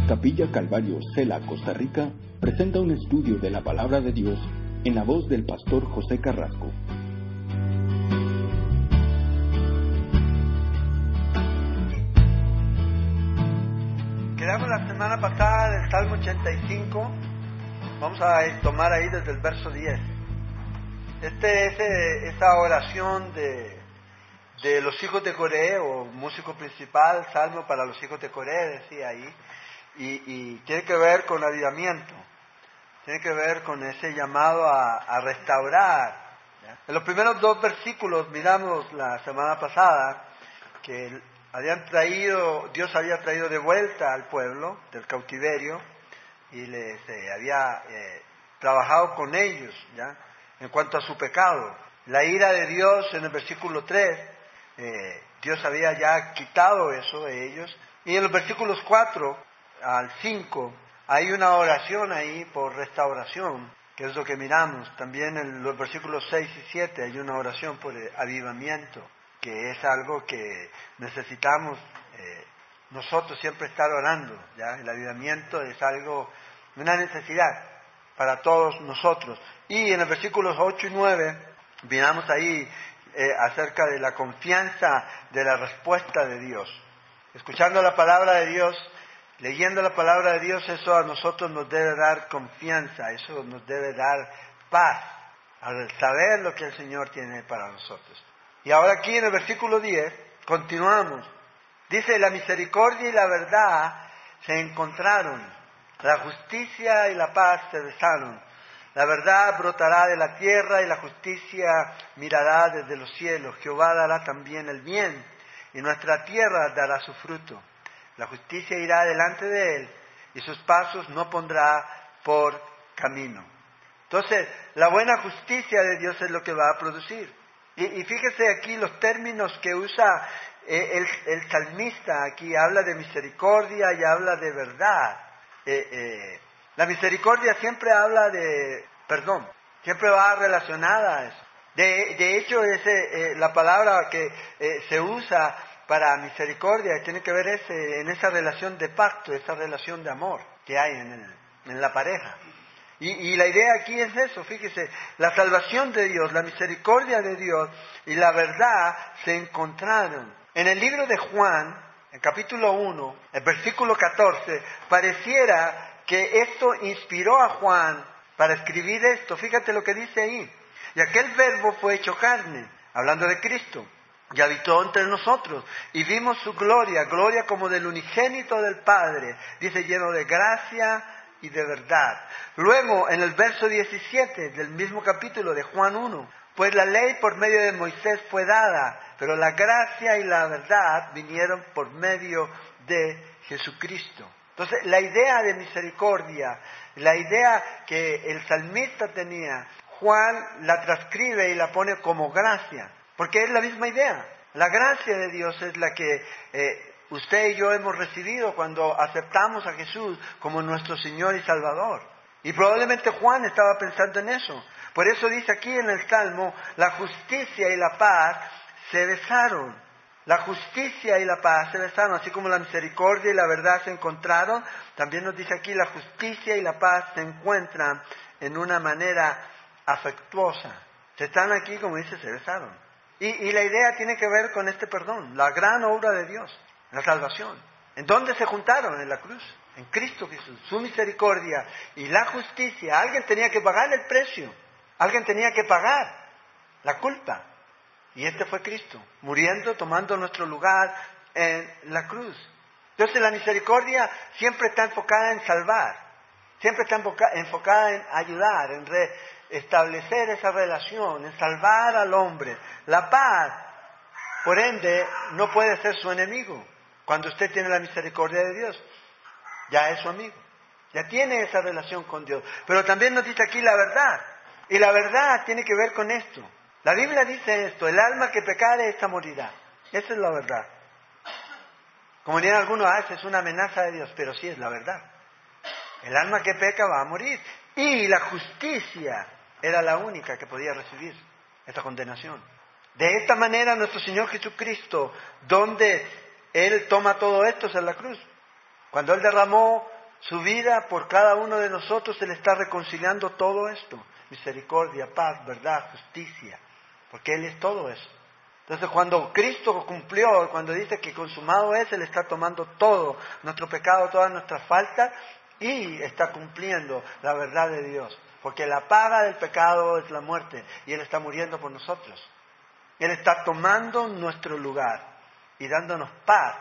Capilla Calvario, Cela, Costa Rica, presenta un estudio de la Palabra de Dios en la voz del pastor José Carrasco. Quedamos la semana pasada del Salmo 85, vamos a tomar ahí desde el verso 10. Esa oración de los hijos de Coré, o músico principal, salmo para los hijos de Coré, decía ahí, y tiene que ver con avivamiento, tiene que ver con ese llamado a restaurar. ¿Ya? En los primeros dos versículos miramos la semana pasada que Dios había traído de vuelta al pueblo del cautiverio y les había trabajado con ellos, ¿ya? En cuanto a su pecado. La ira de Dios en el versículo 3, Dios había ya quitado eso de ellos. Y en los versículos 4 al 5 hay una oración ahí por restauración, que es lo que miramos. También en los versículos 6 y 7 hay una oración por avivamiento, que es algo que necesitamos nosotros siempre estar orando, ¿ya? El avivamiento es algo, una necesidad para todos nosotros. Y en los versículos 8 y 9 miramos ahí acerca de la confianza de la respuesta de Dios. Escuchando la palabra de Dios, leyendo la palabra de Dios, eso a nosotros nos debe dar confianza, eso nos debe dar paz, al saber lo que el Señor tiene para nosotros. Y ahora aquí en el versículo 10, continuamos. Dice, la misericordia y la verdad se encontraron, la justicia y la paz se besaron. La verdad brotará de la tierra y la justicia mirará desde los cielos. Jehová dará también el bien y nuestra tierra dará su fruto. La justicia irá delante de él y sus pasos no pondrá por camino. Entonces, la buena justicia de Dios es lo que va a producir. Y fíjese aquí los términos que usa el salmista. Aquí habla de misericordia y habla de verdad. La misericordia siempre habla de perdón, siempre va relacionada a eso. De hecho, la palabra que se usa para misericordia tiene que ver en esa relación de pacto, esa relación de amor que hay en la pareja. Y la idea aquí es eso, fíjese, la salvación de Dios, la misericordia de Dios y la verdad se encontraron. En el libro de Juan, en capítulo 1, el versículo 14, pareciera que esto inspiró a Juan para escribir esto. Fíjate lo que dice ahí. Y aquel verbo fue hecho carne, hablando de Cristo, y habitó entre nosotros. Y vimos su gloria, gloria como del unigénito del Padre, dice, lleno de gracia y de verdad. Luego, en el verso 17 del mismo capítulo de Juan 1, pues la ley por medio de Moisés fue dada, pero la gracia y la verdad vinieron por medio de Jesucristo. Entonces, la idea de misericordia, la idea que el salmista tenía, Juan la transcribe y la pone como gracia, porque es la misma idea. La gracia de Dios es la que usted y yo hemos recibido cuando aceptamos a Jesús como nuestro Señor y Salvador. Y probablemente Juan estaba pensando en eso. Por eso dice aquí en el Salmo, la justicia y la paz se besaron. La justicia y la paz se besaron, así como la misericordia y la verdad se encontraron. También nos dice aquí, la justicia y la paz se encuentran en una manera afectuosa. Se están aquí, como dice, se besaron. Y la idea tiene que ver con este perdón, la gran obra de Dios, la salvación. ¿En dónde se juntaron? En la cruz, en Cristo Jesús. Su misericordia y la justicia. Alguien tenía que pagar el precio, alguien tenía que pagar la culpa. Y este fue Cristo, muriendo, tomando nuestro lugar en la cruz. Entonces la misericordia siempre está enfocada en salvar, siempre está enfocada en ayudar, en restablecer esa relación, en salvar al hombre. La paz, por ende, no puede ser su enemigo. Cuando usted tiene la misericordia de Dios, ya es su amigo, ya tiene esa relación con Dios. Pero también nos dice aquí la verdad, y la verdad tiene que ver con esto. La Biblia dice esto, el alma que pecare, esta morirá. Esa es la verdad. Como dirían algunos, es una amenaza de Dios, pero sí es la verdad. El alma que peca va a morir. Y la justicia era la única que podía recibir esta condenación. De esta manera nuestro Señor Jesucristo, donde Él toma todo esto, es en la cruz. Cuando Él derramó Su vida por cada uno de nosotros, Él está reconciliando todo esto. Misericordia, paz, verdad, justicia. Porque Él es todo eso. Entonces cuando Cristo cumplió, cuando dice que consumado es, Él está tomando todo nuestro pecado, todas nuestras faltas y está cumpliendo la verdad de Dios. Porque la paga del pecado es la muerte y Él está muriendo por nosotros. Él está tomando nuestro lugar y dándonos paz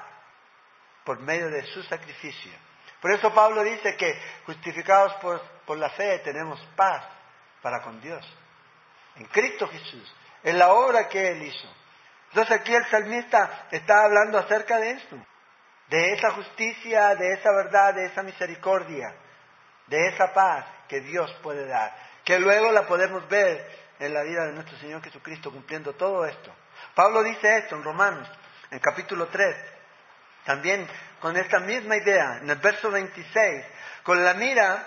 por medio de su sacrificio. Por eso Pablo dice que justificados por la fe tenemos paz para con Dios. En Cristo Jesús, en la obra que Él hizo. Entonces aquí el salmista está hablando acerca de esto, de esa justicia, de esa verdad, de esa misericordia, de esa paz que Dios puede dar, que luego la podemos ver en la vida de nuestro Señor Jesucristo cumpliendo todo esto. Pablo dice esto en Romanos, en capítulo 3, también con esta misma idea, en el verso 26, con la mira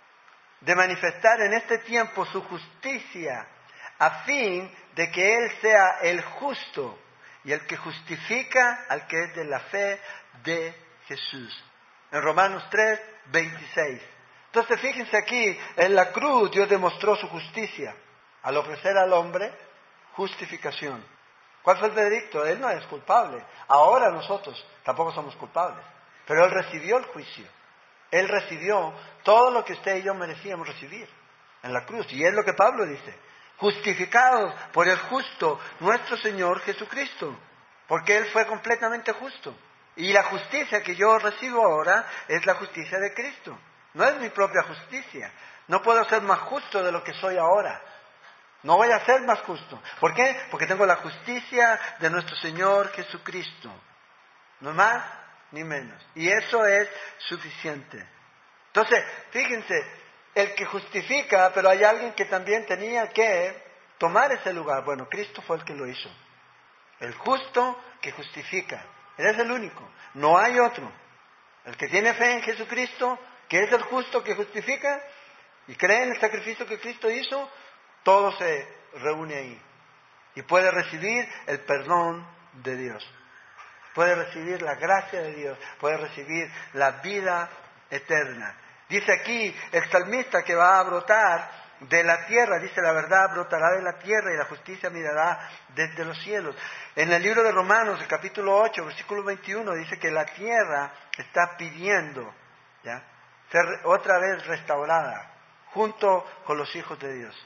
de manifestar en este tiempo su justicia, a fin de que Él sea el justo y el que justifica al que es de la fe de Jesús. En Romanos 3, 26. Entonces fíjense aquí, en la cruz Dios demostró su justicia al ofrecer al hombre justificación. ¿Cuál fue el veredicto? Él no es culpable. Ahora nosotros tampoco somos culpables. Pero Él recibió el juicio. Él recibió todo lo que usted y yo merecíamos recibir en la cruz. Y es lo que Pablo dice. Justificados por el justo, nuestro Señor Jesucristo. Porque Él fue completamente justo. Y la justicia que yo recibo ahora es la justicia de Cristo. No es mi propia justicia. No puedo ser más justo de lo que soy ahora. No voy a ser más justo. ¿Por qué? Porque tengo la justicia de nuestro Señor Jesucristo. No más ni menos. Y eso es suficiente. Entonces, fíjense, el que justifica, pero hay alguien que también tenía que tomar ese lugar. Bueno, Cristo fue el que lo hizo. El justo que justifica. Él es el único. No hay otro. El que tiene fe en Jesucristo, que es el justo que justifica, y cree en el sacrificio que Cristo hizo, todo se reúne ahí. Y puede recibir el perdón de Dios. Puede recibir la gracia de Dios. Puede recibir la vida eterna. Dice aquí el salmista que va a brotar de la tierra. Dice, la verdad brotará de la tierra y la justicia mirará desde los cielos. En el libro de Romanos, el capítulo 8, versículo 21, dice que la tierra está pidiendo, ¿ya?, ser otra vez restaurada junto con los hijos de Dios.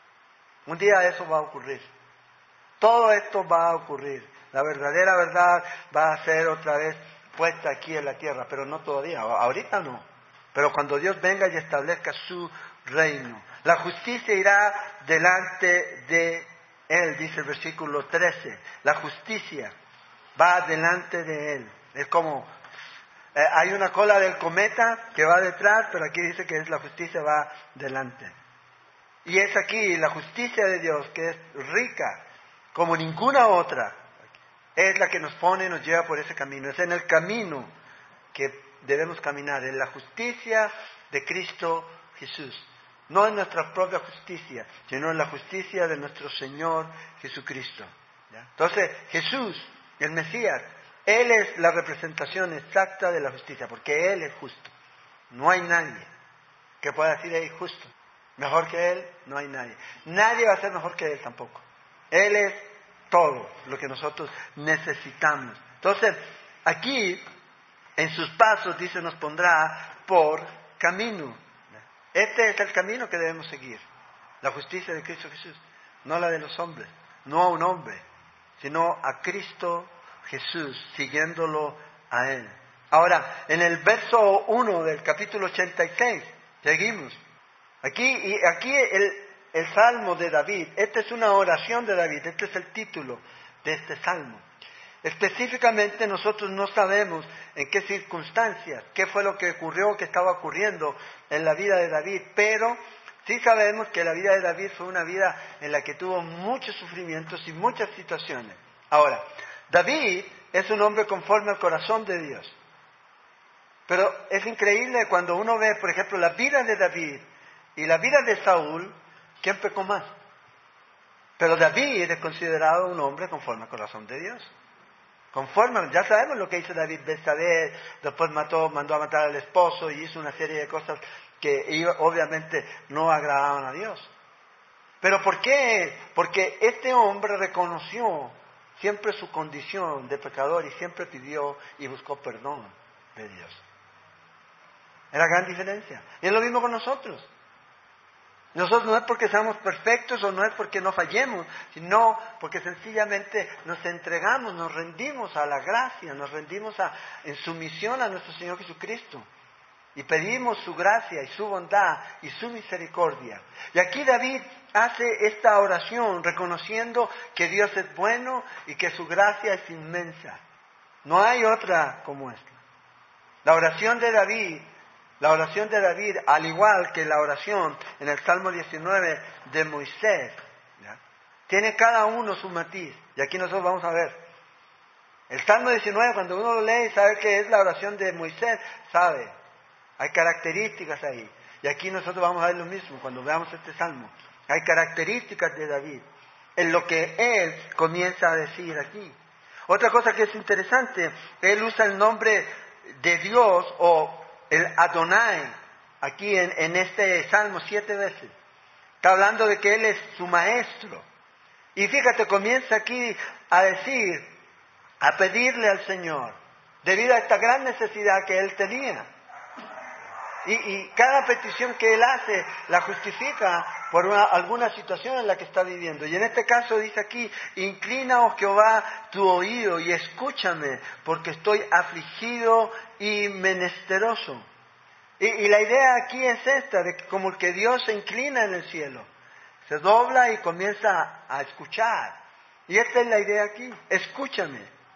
Un día eso va a ocurrir. Todo esto va a ocurrir. La verdadera verdad va a ser otra vez puesta aquí en la tierra, pero no todavía. Ahorita no. Pero cuando Dios venga y establezca su reino. La justicia irá delante de Él, dice el versículo 13. La justicia va delante de Él. Es como, hay una cola del cometa que va detrás, pero aquí dice que es la justicia va delante. Y es aquí la justicia de Dios, que es rica como ninguna otra, es la que nos pone y nos lleva por ese camino. Es en el camino que debemos caminar, en la justicia de Cristo Jesús. No en nuestra propia justicia, sino en la justicia de nuestro Señor Jesucristo. ¿Ya? Entonces, Jesús, el Mesías, Él es la representación exacta de la justicia, porque Él es justo. No hay nadie que pueda decir, es justo. Mejor que Él, no hay nadie. Nadie va a ser mejor que Él tampoco. Él es todo lo que nosotros necesitamos. Entonces, aquí, en sus pasos, dice, nos pondrá por camino. Este es el camino que debemos seguir. La justicia de Cristo Jesús. No la de los hombres. No a un hombre, sino a Cristo Jesús, siguiéndolo a Él. Ahora, en el verso 1 del capítulo 86, seguimos. Aquí el Salmo de David, esta es una oración de David, este es el título de este Salmo. Específicamente nosotros no sabemos en qué circunstancias, qué fue lo que ocurrió, qué estaba ocurriendo en la vida de David, pero sí sabemos que la vida de David fue una vida en la que tuvo muchos sufrimientos y muchas situaciones. Ahora, David es un hombre conforme al corazón de Dios. Pero es increíble cuando uno ve, por ejemplo, la vida de David y la vida de Saúl, ¿quién pecó más? Pero David es considerado un hombre conforme al corazón de Dios. Conforme, ya sabemos lo que hizo David Betsabé, después mandó a matar al esposo y hizo una serie de cosas que obviamente no agradaban a Dios. ¿Pero por qué? Porque este hombre reconoció siempre su condición de pecador y siempre pidió y buscó perdón de Dios. Es la gran diferencia. Y es lo mismo con nosotros. Nosotros no es porque seamos perfectos o no es porque no fallemos, sino porque sencillamente nos entregamos, nos rendimos a la gracia, nos rendimos en sumisión a nuestro Señor Jesucristo. Y pedimos su gracia y su bondad y su misericordia. Y aquí David hace esta oración reconociendo que Dios es bueno y que su gracia es inmensa. No hay otra como esta. La oración de David, al igual que la oración en el Salmo 19 de Moisés, ¿ya?, tiene cada uno su matiz. Y aquí nosotros vamos a ver. El Salmo 19, cuando uno lo lee y sabe que es la oración de Moisés, sabe. Hay características ahí. Y aquí nosotros vamos a ver lo mismo cuando veamos este Salmo. Hay características de David en lo que él comienza a decir aquí. Otra cosa que es interesante, él usa el nombre de Dios o el Adonai, aquí en este Salmo 7 veces. Está hablando de que Él es su maestro. Y fíjate, comienza aquí a decir, a pedirle al Señor, debido a esta gran necesidad que Él tenía. Y cada petición que Él hace, la justifica por alguna situación en la que está viviendo. Y en este caso dice aquí, inclina, oh Jehová, tu oído y escúchame, porque estoy afligido y menesteroso. Y la idea aquí es esta, de que como que Dios se inclina en el cielo, se dobla y comienza a escuchar. Y esta es la idea aquí, escúchame.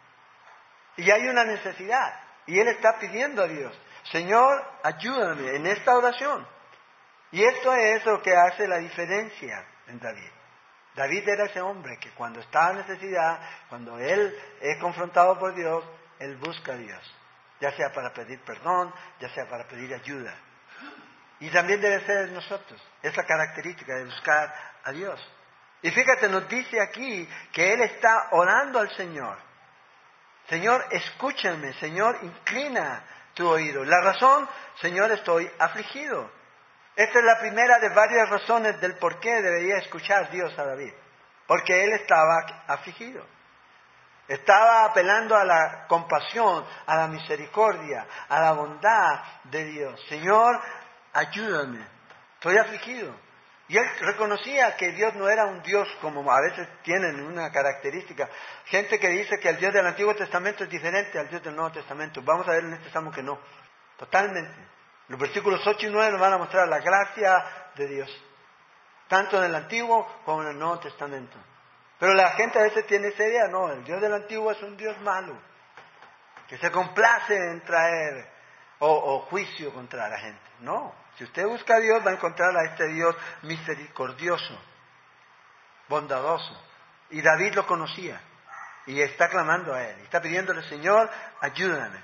Y hay una necesidad, y Él está pidiendo a Dios, Señor, ayúdame en esta oración. Y esto es lo que hace la diferencia en David. David era ese hombre que cuando está en necesidad, cuando él es confrontado por Dios, él busca a Dios. Ya sea para pedir perdón, ya sea para pedir ayuda. Y también debe ser en nosotros esa característica de buscar a Dios. Y fíjate, nos dice aquí que él está orando al Señor. Señor, escúchame, Señor, inclina tu oído. La razón, Señor, estoy afligido. Esta es la primera de varias razones del por qué debería escuchar Dios a David. Porque él estaba afligido. Estaba apelando a la compasión, a la misericordia, a la bondad de Dios. Señor, ayúdame. Estoy afligido. Y él reconocía que Dios no era un Dios como a veces tienen una característica. Gente que dice que el Dios del Antiguo Testamento es diferente al Dios del Nuevo Testamento. Vamos a ver en este Salmo que no. Totalmente. Los versículos 8 y 9 nos van a mostrar la gracia de Dios. Tanto en el Antiguo como en el Nuevo Testamento. Pero la gente a veces tiene esa idea. No, el Dios del Antiguo es un Dios malo. Que se complace en traer o juicio contra la gente. No. Si usted busca a Dios, va a encontrar a este Dios misericordioso, bondadoso. Y David lo conocía. Y está clamando a Él. Está pidiéndole, Señor, ayúdame.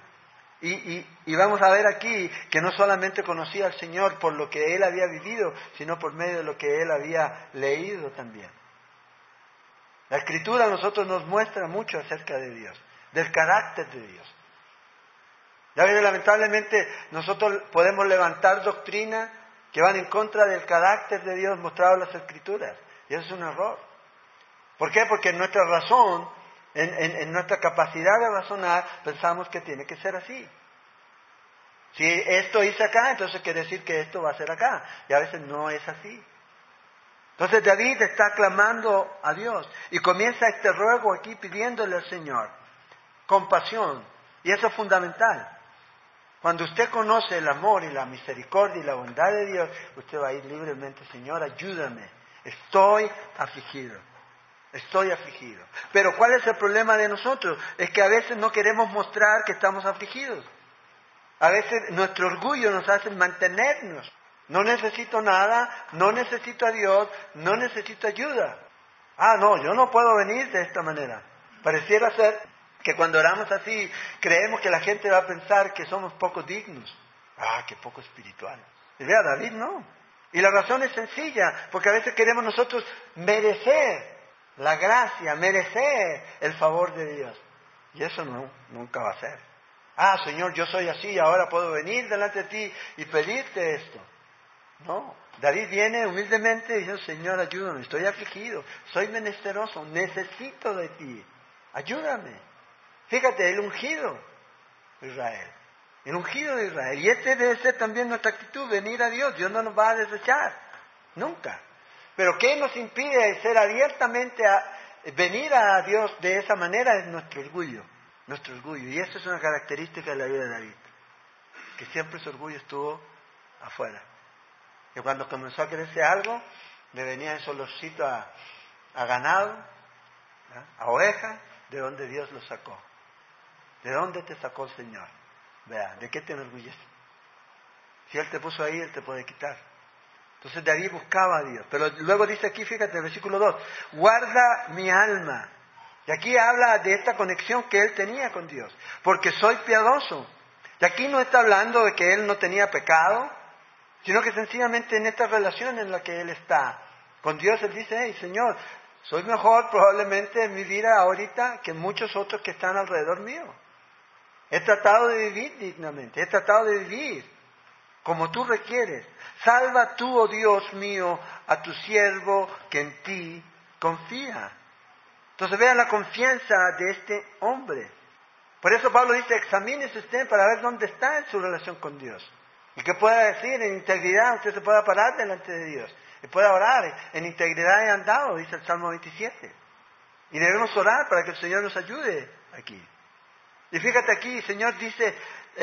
Y vamos a ver aquí que no solamente conocía al Señor por lo que Él había vivido, sino por medio de lo que Él había leído también. La Escritura a nosotros nos muestra mucho acerca de Dios, del carácter de Dios. Ya ven, lamentablemente nosotros podemos levantar doctrinas que van en contra del carácter de Dios mostrado en las Escrituras. Y eso es un error. ¿Por qué? Porque en nuestra razón, en nuestra capacidad de razonar, pensamos que tiene que ser así. Si esto hice acá, entonces quiere decir que esto va a ser acá. Y a veces no es así. Entonces David está clamando a Dios. Y comienza este ruego aquí pidiéndole al Señor compasión. Y eso es fundamental. Cuando usted conoce el amor y la misericordia y la bondad de Dios, usted va a ir libremente, Señor, ayúdame. Estoy afligido. Estoy afligido. Pero ¿cuál es el problema de nosotros? Es que a veces no queremos mostrar que estamos afligidos. A veces nuestro orgullo nos hace mantenernos. No necesito nada, no necesito a Dios, no necesito ayuda. Ah, no, yo no puedo venir de esta manera. Pareciera ser que cuando oramos así, creemos que la gente va a pensar que somos poco dignos. Ah, qué poco espiritual. Y vea, David no. Y la razón es sencilla, porque a veces queremos nosotros merecer la gracia, merecer el favor de Dios. Y eso nunca va a ser. Ah, Señor, yo soy así, ahora puedo venir delante de ti y pedirte esto. No, David viene humildemente y dice, Señor, ayúdame, estoy afligido, soy menesteroso, necesito de ti, ayúdame. Fíjate, el ungido de Israel, el ungido de Israel. Y debe ser también nuestra actitud, venir a Dios. Dios no nos va a desechar, nunca. Pero ¿qué nos impide ser abiertamente a venir a Dios de esa manera? Es nuestro orgullo. Y eso es una característica de la vida de David, que siempre su orgullo estuvo afuera. Y cuando comenzó a crecer algo, le venía ese olorcito a ganado, a ovejas, de donde Dios lo sacó. ¿De dónde te sacó el Señor? Vea, ¿de qué te enorgullece? Si Él te puso ahí, Él te puede quitar. Entonces David buscaba a Dios. Pero luego dice aquí, fíjate, el versículo 2, guarda mi alma. Y aquí habla de esta conexión que él tenía con Dios. Porque soy piadoso. Y aquí no está hablando de que él no tenía pecado, sino que sencillamente en esta relación en la que él está con Dios, él dice, hey, Señor, soy mejor probablemente en mi vida ahorita que muchos otros que están alrededor mío. He tratado de vivir dignamente, he tratado de vivir como tú requieres. Salva tú, oh Dios mío, a tu siervo que en ti confía. Entonces vean la confianza de este hombre. Por eso Pablo dice, examínese usted para ver dónde está en su relación con Dios. Y que pueda decir, en integridad usted se pueda parar delante de Dios. Y pueda orar, en integridad he andado, dice el Salmo 27. Y debemos orar para que el Señor nos ayude aquí. Y fíjate aquí, el Señor dice,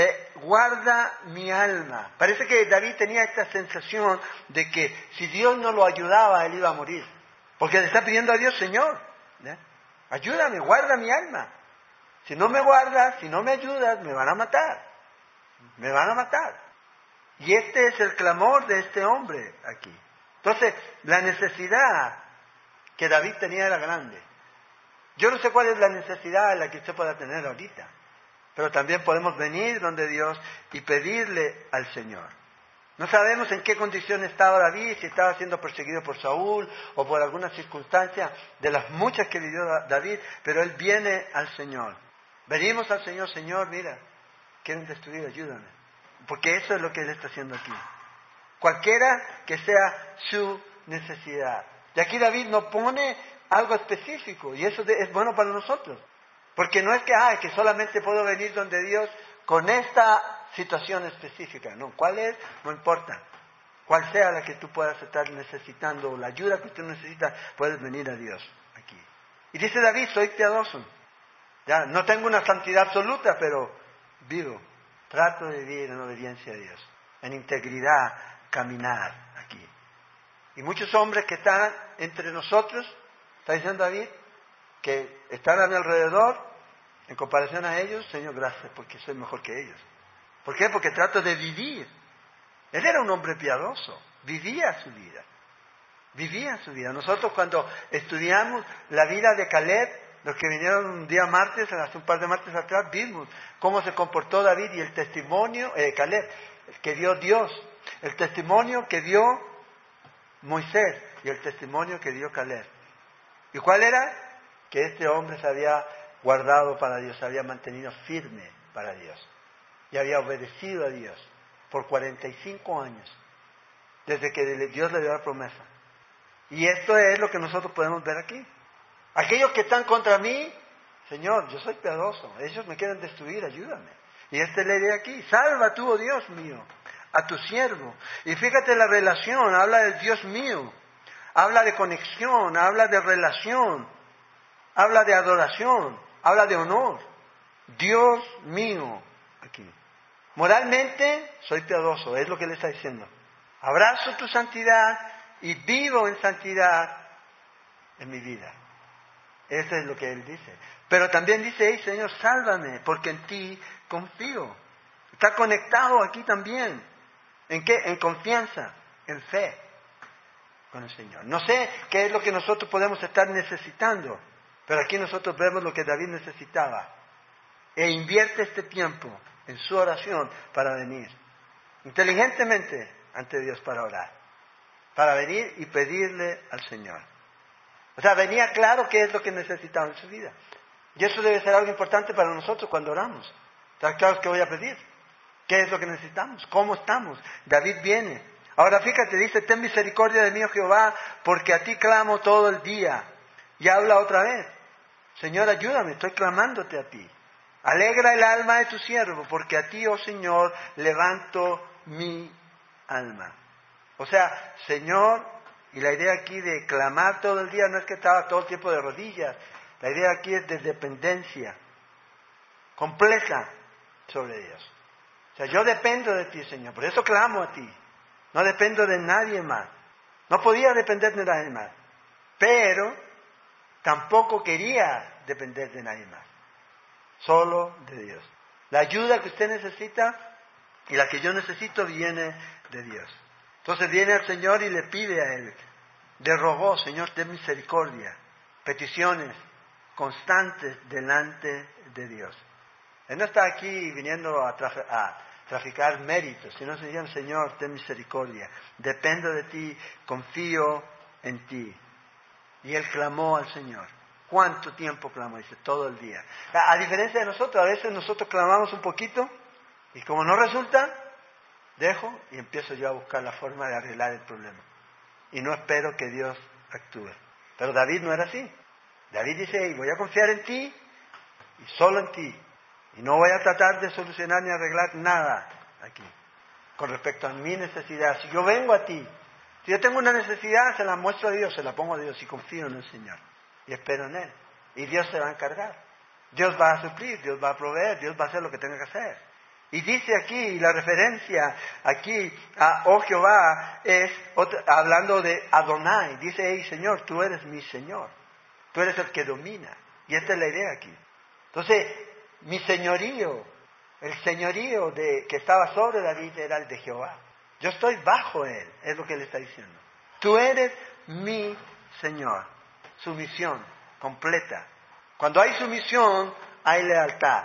guarda mi alma. Parece que David tenía esta sensación de que si Dios no lo ayudaba, él iba a morir. Porque le está pidiendo a Dios, Señor, ayúdame, guarda mi alma. Si no me guardas, si no me ayudas, me van a matar. Me van a matar. Y este es el clamor de este hombre aquí. Entonces, la necesidad que David tenía era grande. Yo no sé cuál es la necesidad en la que usted pueda tener ahorita, pero también podemos venir donde Dios y pedirle al Señor. No sabemos en qué condición estaba David, si estaba siendo perseguido por Saúl o por alguna circunstancia de las muchas que vivió David, pero él viene al Señor. Venimos al Señor, Señor, mira, quieren destruir, ayúdame. Porque eso es lo que él está haciendo aquí. Cualquiera que sea su necesidad. Y aquí David nos pone algo específico, y eso es bueno para nosotros. Porque no es que solamente puedo venir donde Dios con esta situación específica. No, ¿cuál es? No importa. Cuál sea la que tú puedas estar necesitando, o la ayuda que tú necesitas, puedes venir a Dios aquí. Y dice David, soy piadoso. Ya, no tengo una santidad absoluta, pero vivo. Trato de vivir en obediencia a Dios, en integridad, caminar aquí. Y muchos hombres que están entre nosotros, está diciendo David, que están a mi alrededor, en comparación a ellos, Señor, gracias, porque soy mejor que ellos. ¿Por qué? Porque trato de vivir. Él era un hombre piadoso, vivía su vida. Nosotros cuando estudiamos la vida de Caleb, los que vinieron un día martes, hace un par de martes atrás, vimos cómo se comportó David y el testimonio, Caleb, que dio Dios, el testimonio que dio Moisés y el testimonio que dio Caleb. ¿Y cuál era? Que este hombre se había guardado para Dios, se había mantenido firme para Dios y había obedecido a Dios por 45 años, desde que Dios le dio la promesa. Y esto es lo que nosotros podemos ver aquí. Aquellos que están contra mí, Señor, yo soy piadoso, ellos me quieren destruir, ayúdame. Y este le dice aquí, salva tú, oh Dios mío, a tu siervo. Y fíjate la relación, habla del Dios mío, habla de conexión, habla de relación, habla de adoración, habla de honor. Dios mío, aquí. Moralmente, soy piadoso, es lo que le está diciendo. Abrazo tu santidad y vivo en santidad en mi vida. Eso es lo que él dice. Pero también dice, hey Señor, sálvame, porque en ti confío. Está conectado aquí también. ¿En qué? En confianza, en fe con el Señor. No sé qué es lo que nosotros podemos estar necesitando, pero aquí nosotros vemos lo que David necesitaba. E invierte este tiempo en su oración para venir inteligentemente ante Dios para orar. Para venir y pedirle al Señor. O sea, venía claro qué es lo que necesitaba en su vida. Y eso debe ser algo importante para nosotros cuando oramos. ¿Estás claro qué voy a pedir? ¿Qué es lo que necesitamos? ¿Cómo estamos? David viene. Ahora fíjate, dice, ten misericordia de mí, oh Jehová, porque a ti clamo todo el día. Y habla otra vez. Señor, ayúdame, estoy clamándote a ti. Alegra el alma de tu siervo, porque a ti, oh Señor, levanto mi alma. O sea, Señor, y la idea aquí de clamar todo el día no es que estaba todo el tiempo de rodillas. La idea aquí es de dependencia completa sobre Dios. O sea, yo dependo de ti, Señor, por eso clamo a ti. No dependo de nadie más. No podía depender de nadie más. Pero tampoco quería depender de nadie más. Solo de Dios. La ayuda que usted necesita y la que yo necesito viene de Dios. Entonces viene al Señor y le pide a Él. Le rogó, Señor, ten misericordia. Peticiones constantes delante de Dios. Él no está aquí viniendo a traficar méritos, sino Señor, ten misericordia. Dependo de ti, confío en ti. Y él clamó al Señor. ¿Cuánto tiempo clamó? Dice, todo el día. A diferencia de nosotros, a veces nosotros clamamos un poquito y como no resulta, dejo y empiezo yo a buscar la forma de arreglar el problema. Y no espero que Dios actúe. Pero David no era así. David dice, hey, voy a confiar en ti y solo en ti. Y no voy a tratar de solucionar ni arreglar nada aquí. Con respecto a mi necesidad. Si yo vengo a ti, si yo tengo una necesidad, se la muestro a Dios, se la pongo a Dios y confío en el Señor. Y espero en Él. Y Dios se va a encargar. Dios va a suplir, Dios va a proveer, Dios va a hacer lo que tenga que hacer. Y dice aquí, la referencia aquí a oh Jehová es hablando de Adonai. Dice, hey Señor, tú eres mi Señor. Tú eres el que domina. Y esta es la idea aquí. Entonces, mi señorío, el señorío que estaba sobre David era el de Jehová. Yo estoy bajo él, es lo que él está diciendo. Tú eres mi Señor. Sumisión completa. Cuando hay sumisión, hay lealtad.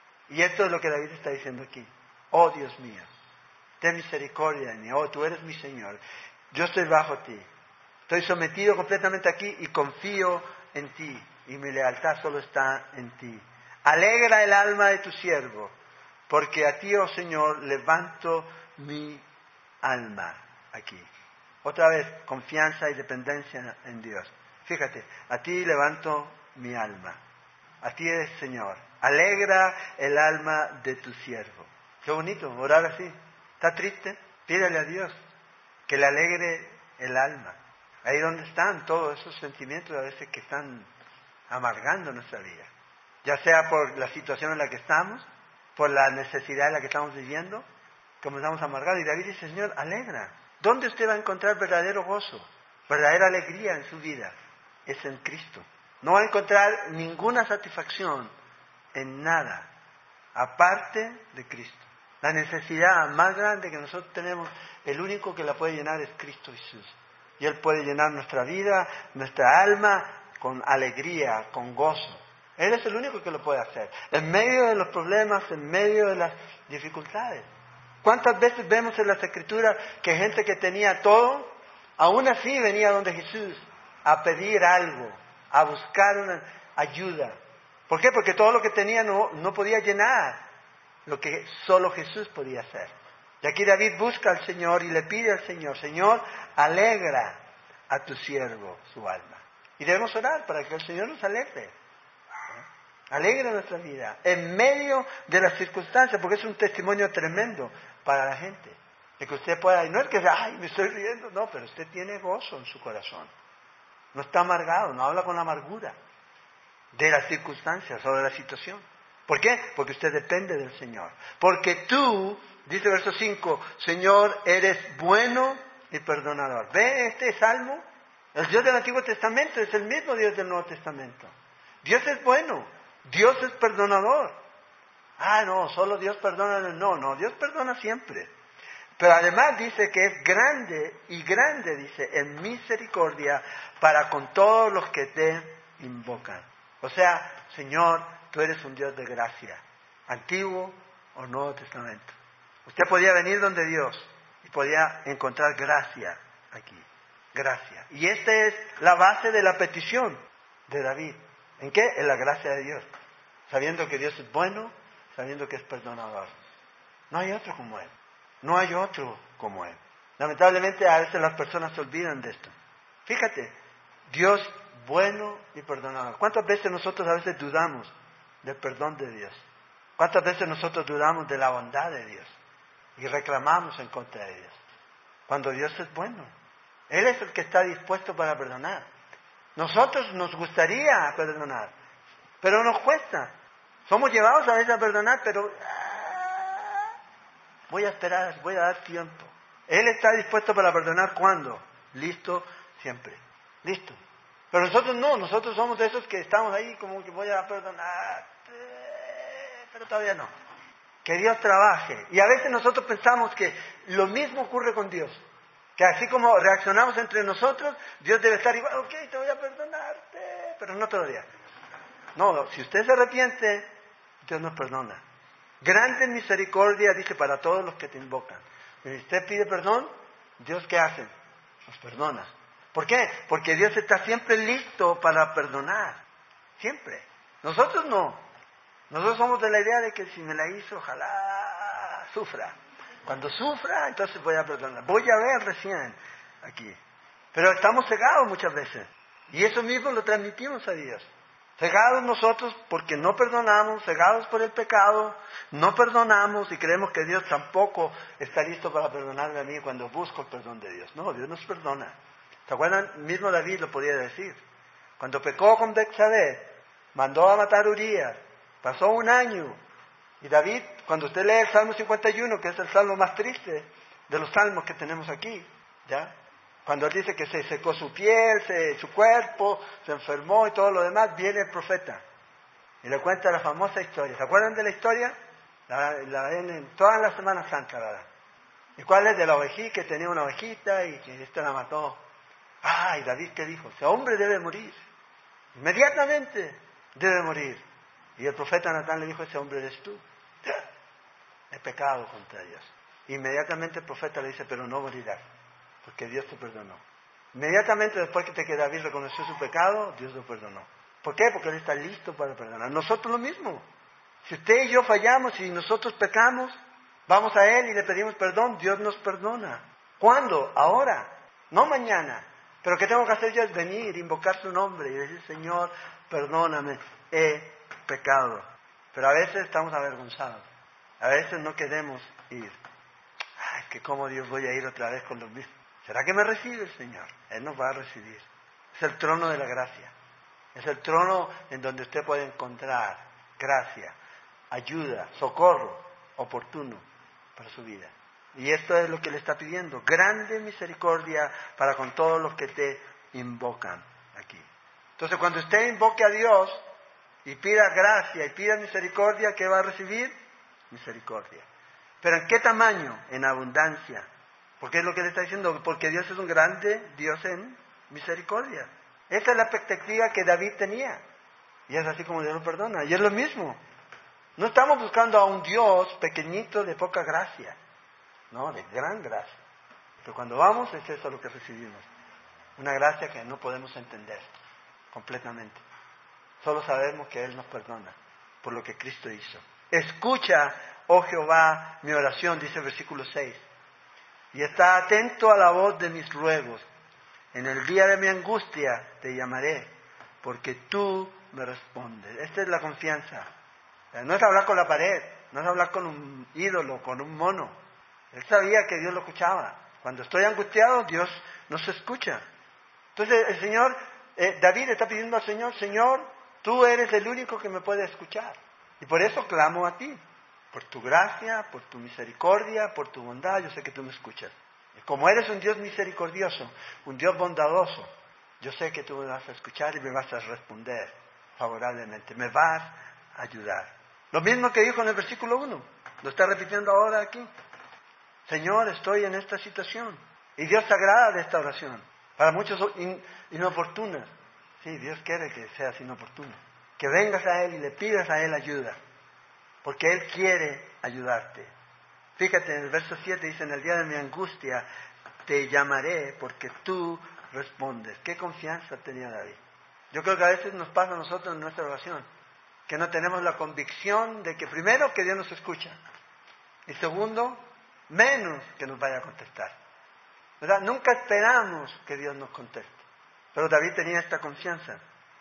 Y esto es lo que David está diciendo aquí. Oh Dios mío, ten misericordia de mí. Oh, tú eres mi Señor. Yo estoy bajo ti. Estoy sometido completamente aquí y confío en ti. Y mi lealtad solo está en ti. Alegra el alma de tu siervo, porque a ti, oh Señor, levanto mi alma aquí. Otra vez, confianza y dependencia en Dios. Fíjate, a ti levanto mi alma. A ti eres Señor. Alegra el alma de tu siervo. Qué bonito orar así. ¿Está triste? Pídele a Dios que le alegre el alma. Ahí donde están todos esos sentimientos a veces que están amargando nuestra vida. Ya sea por la situación en la que estamos, por la necesidad en la que estamos viviendo, comenzamos a amargar. Y David dice, Señor, alegra. ¿Dónde usted va a encontrar verdadero gozo, verdadera alegría en su vida? Es en Cristo. No va a encontrar ninguna satisfacción en nada, aparte de Cristo. La necesidad más grande que nosotros tenemos, el único que la puede llenar es Cristo Jesús. Y Él puede llenar nuestra vida, nuestra alma, con alegría, con gozo. Él es el único que lo puede hacer. En medio de los problemas, en medio de las dificultades. ¿Cuántas veces vemos en las Escrituras que gente que tenía todo, aún así venía donde Jesús a pedir algo, a buscar una ayuda? ¿Por qué? Porque todo lo que tenía no podía llenar lo que solo Jesús podía hacer. Y aquí David busca al Señor y le pide al Señor, Señor, alegra a tu siervo su alma. Y debemos orar para que el Señor nos alegre. Alegra nuestra vida, en medio de las circunstancias, porque es un testimonio tremendo para la gente. De que usted pueda, y no es que, ay, me estoy riendo, no, pero usted tiene gozo en su corazón. No está amargado, no habla con amargura de las circunstancias o de la situación. ¿Por qué? Porque usted depende del Señor. Porque tú, dice verso 5, Señor, eres bueno y perdonador. ¿Ve este salmo? El Dios del Antiguo Testamento es el mismo Dios del Nuevo Testamento. Dios es bueno, Dios es perdonador. Ah, no, solo Dios perdona. No, Dios perdona siempre. Pero además dice que es grande, y grande, dice, en misericordia para con todos los que te invocan. O sea, Señor, tú eres un Dios de gracia, Antiguo o Nuevo Testamento. Usted podía venir donde Dios y podía encontrar gracia aquí, gracia. Y esta es la base de la petición de David. ¿En qué? En la gracia de Dios. Sabiendo que Dios es bueno, sabiendo que es perdonador. No hay otro como Él. No hay otro como Él. Lamentablemente a veces las personas se olvidan de esto. Fíjate, Dios bueno y perdonador. ¿Cuántas veces nosotros a veces dudamos del perdón de Dios? ¿Cuántas veces nosotros dudamos de la bondad de Dios? Y reclamamos en contra de Dios. Cuando Dios es bueno. Él es el que está dispuesto para perdonar. Nosotros nos gustaría perdonar, pero nos cuesta. Somos llevados a veces a perdonar, pero voy a esperar, voy a dar tiempo. Él está dispuesto para perdonar ¿cuándo? Listo, siempre. Listo. Pero nosotros no, nosotros somos de esos que estamos ahí como que voy a perdonar, pero todavía no. Que Dios trabaje. Y a veces nosotros pensamos que lo mismo ocurre con Dios. Que así como reaccionamos entre nosotros, Dios debe estar igual, ok, te voy a perdonarte, pero no todavía. No, si usted se arrepiente, Dios nos perdona. Grande misericordia, dice, para todos los que te invocan. Si usted pide perdón, ¿Dios qué hace? Nos perdona. ¿Por qué? Porque Dios está siempre listo para perdonar. Siempre. Nosotros no. Nosotros somos de la idea de que si me la hizo, ojalá sufra. Cuando sufra, entonces voy a perdonar. Voy a ver recién aquí. Pero estamos cegados muchas veces. Y eso mismo lo transmitimos a Dios. Cegados nosotros porque no perdonamos, cegados por el pecado, no perdonamos y creemos que Dios tampoco está listo para perdonarme a mí cuando busco el perdón de Dios. No, Dios nos perdona. ¿Se acuerdan? Mismo David lo podía decir. Cuando pecó con Betsabé, mandó a matar a Urías, pasó un año. Y David, cuando usted lee el Salmo 51, que es el salmo más triste de los salmos que tenemos aquí, ¿ya? Cuando él dice que se secó su piel, su cuerpo, se enfermó y todo lo demás, viene el profeta y le cuenta la famosa historia. ¿Se acuerdan de la historia? La ven en todas las Semanas Santas, ¿verdad? ¿Y cuál es? De la ovejita, que tenía una ovejita y que esta la mató. Y David, ¿qué dijo? Ese hombre debe morir. Inmediatamente debe morir. Y el profeta Natán le dijo, ese hombre eres tú. He pecado contra Dios. Inmediatamente el profeta le dice, pero no morirás, porque Dios te perdonó. Inmediatamente después que David reconoció su pecado, Dios lo perdonó. ¿Por qué? Porque Él está listo para perdonar. Nosotros lo mismo. Si usted y yo fallamos y nosotros pecamos, vamos a Él y le pedimos perdón, Dios nos perdona. ¿Cuándo? Ahora, no mañana. Pero ¿qué tengo que hacer yo? Es venir, invocar su nombre y decir, Señor, perdóname, he pecado. Pero a veces estamos avergonzados. A veces no queremos ir. Que cómo Dios voy a ir otra vez con los mismos. ¿Será que me recibe el Señor? Él nos va a recibir. Es el trono de la gracia. Es el trono en donde usted puede encontrar gracia, ayuda, socorro oportuno para su vida. Y esto es lo que le está pidiendo. Grande misericordia para con todos los que te invocan aquí. Entonces cuando usted invoque a Dios y pida gracia y pida misericordia, ¿qué va a recibir? Misericordia. ¿Pero en qué tamaño? En abundancia. Porque es lo que le está diciendo, porque Dios es un grande Dios en misericordia. Esa es la expectativa que David tenía. Y es así como Dios lo perdona. Y es lo mismo. No estamos buscando a un Dios pequeñito de poca gracia. No, de gran gracia. Pero cuando vamos es eso lo que recibimos. Una gracia que no podemos entender completamente. Solo sabemos que Él nos perdona por lo que Cristo hizo. Escucha, oh Jehová, mi oración, dice el versículo 6. Y está atento a la voz de mis ruegos. En el día de mi angustia te llamaré, porque tú me respondes. Esta es la confianza. No es hablar con la pared, no es hablar con un ídolo, con un mono. Él sabía que Dios lo escuchaba. Cuando estoy angustiado, Dios nos escucha. Entonces el Señor, David está pidiendo al Señor, Señor, tú eres el único que me puede escuchar. Y por eso clamo a ti. Por tu gracia, por tu misericordia, por tu bondad, yo sé que tú me escuchas. Y como eres un Dios misericordioso, un Dios bondadoso, yo sé que tú me vas a escuchar y me vas a responder favorablemente, me vas a ayudar. Lo mismo que dijo en el versículo 1, lo está repitiendo ahora aquí. Señor, estoy en esta situación. Y Dios se agrada de esta oración. Para muchos inoportunas. Sí, Dios quiere que seas inoportuno. Que vengas a Él y le pidas a Él ayuda. Porque Él quiere ayudarte. Fíjate, en el verso 7 dice, en el día de mi angustia te llamaré porque tú respondes. ¿Qué confianza tenía David? Yo creo que a veces nos pasa a nosotros en nuestra oración, que no tenemos la convicción de que primero que Dios nos escucha y segundo, menos que nos vaya a contestar. ¿Verdad? Nunca esperamos que Dios nos conteste. Pero David tenía esta confianza,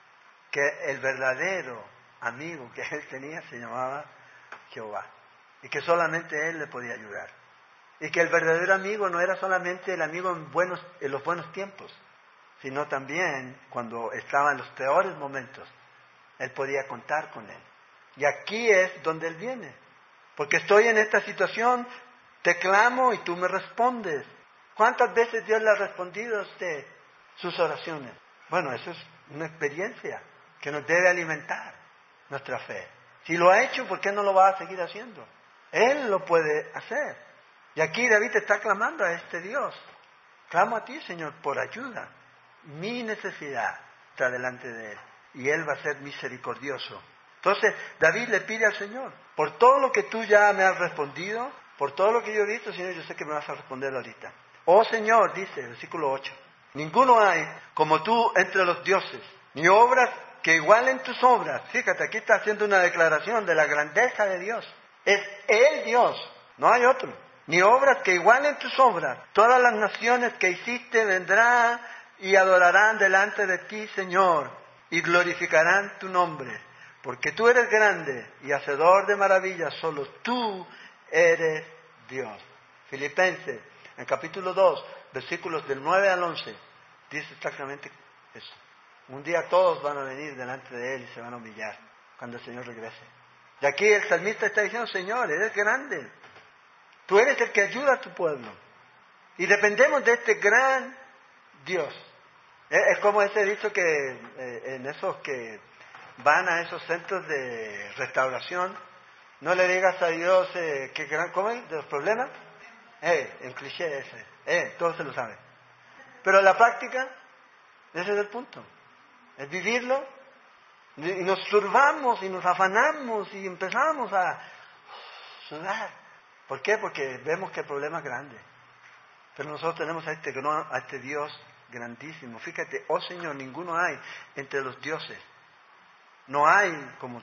que el verdadero amigo que él tenía se llamaba Jehová, y que solamente él le podía ayudar. Y que el verdadero amigo no era solamente el amigo en los buenos tiempos, sino también cuando estaba en los peores momentos, él podía contar con él. Y aquí es donde él viene, porque estoy en esta situación, te clamo y tú me respondes. ¿Cuántas veces Dios le ha respondido a usted sus oraciones? Bueno, eso es una experiencia que nos debe alimentar nuestra fe. Si lo ha hecho, ¿por qué no lo va a seguir haciendo? Él lo puede hacer. Y aquí David está clamando a este Dios. Clamo a ti, Señor, por ayuda. Mi necesidad está delante de Él. Y Él va a ser misericordioso. Entonces, David le pide al Señor, por todo lo que tú ya me has respondido, por todo lo que yo he visto, Señor, yo sé que me vas a responder ahorita. Oh Señor, dice el versículo 8, ninguno hay como tú entre los dioses, ni obras que igualen tus obras. Fíjate, aquí está haciendo una declaración de la grandeza de Dios. Es el Dios, no hay otro. Ni obras que igualen tus obras. Todas las naciones que hiciste vendrán y adorarán delante de ti, Señor, y glorificarán tu nombre. Porque tú eres grande y hacedor de maravillas, solo tú eres Dios. Filipenses, en capítulo 2, versículos del 9 al 11, dice exactamente eso. Un día todos van a venir delante de Él y se van a humillar cuando el Señor regrese. Y aquí el salmista está diciendo, Señor, eres grande. Tú eres el que ayuda a tu pueblo. Y dependemos de este gran Dios. Es como ese dicho que en esos que van a esos centros de restauración, no le digas a Dios que gran, ¿cómo es? ¿De los problemas? El cliché ese. Todos se lo saben. Pero en la práctica, ese es el punto. Es vivirlo. Y nos turbamos y nos afanamos y empezamos a sudar. ¿Por qué? Porque vemos que el problema es grande. Pero nosotros tenemos a este Dios grandísimo. Fíjate, oh Señor, ninguno hay entre los dioses. No hay como